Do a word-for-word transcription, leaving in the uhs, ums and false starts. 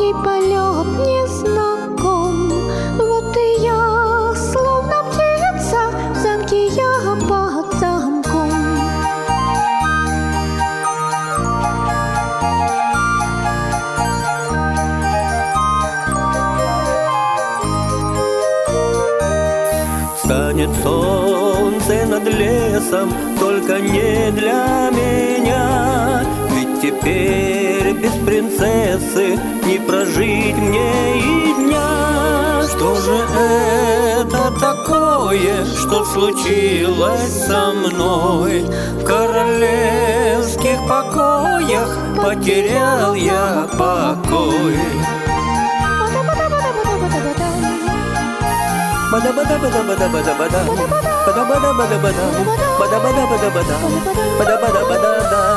и полет не знаком. Вот и я, словно птица, в замке я под замком. Станет солнце над лесом, только не для меня. Ведь теперь без принцессы не прожить мне и дня. Что же это такое, что случилось со мной? В королевских покоях потерял я покой. Бада-бада-бада-бада-бада, бада-бада-бада-бада, бада-бада-бада-бада, бада-бада-бада-да.